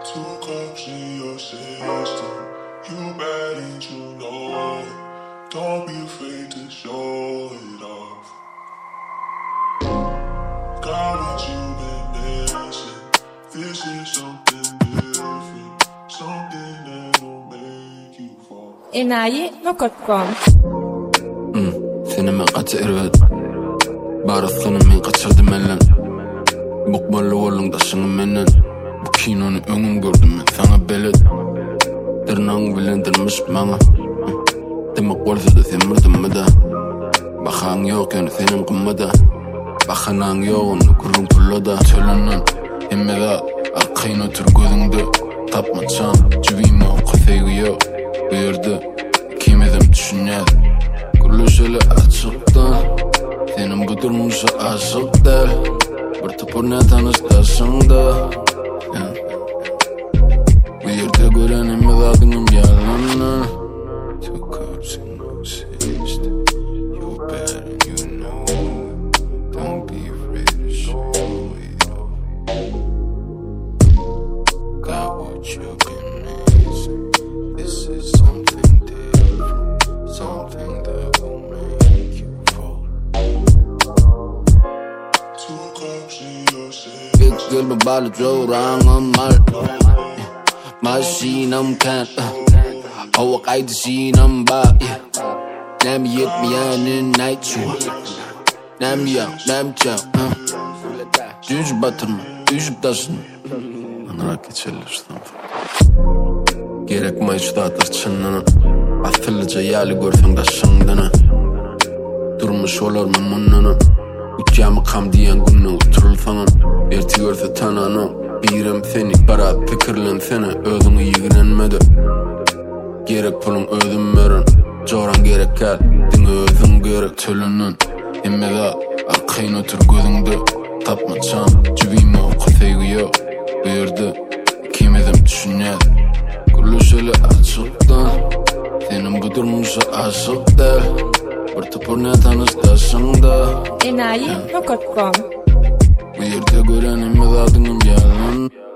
Two cups in your system. You bad and you know it. Don't be afraid to show it off. Got what you've been missing. This is something different. Something that'll make you fall. Enayi.com Seni men kaça ervet Barasını men kaçırdım ellen Bukballı olun daşını menden Bu kinonu öngüm gördüm men sana belet Tırnağın bilendirmiş bana Demek olsa da semirdim mi da Bakan yok yani senin kımmada Bakanan yok onu kurun pullada Çölünün emmeda Arkayın otur gözünde Tapmaçan cübime o kafayı yok Bu yerde Kimedim düşünyer Gülüşeli açıktan Senin bu durmuşa aşık der Bir tıpırına tanıştarsın da Bu yerde görenim adının yalanı Two cups in no system You bad and you know Don't be afraid to show it off Got what you've been missing This is something different Something that will make you fall Two cups in your system. Big girl med bare jorden om mig Maskinen kan Overrække sinen bare Nem hjælp mig en nighttur Nem ya, nem çam Düşüp batırma, düşüp taşın Anrak geçerleştim Gerek mayışta atır çınını Afillice yali görfen taşındığını Durmuş olur mu munnunu Uçyamı kam diyen günü oturul falan Erti görse tananı Birem seni bara fikirlen seni Özünü yigrenmedi Gerek pulun özün verin Coran gerek gel Dini özün gerek Tölünün emmeda Arkayın otur gözünde Tapmaçan cübime o kafayı yok Bu yerde Kimedim düşünyer Gülüşeli açıktan Senin bu durmuşa aşık der Bir tıpırına tanıştarsın da Enayi.com Bu yerde görenim adının yalan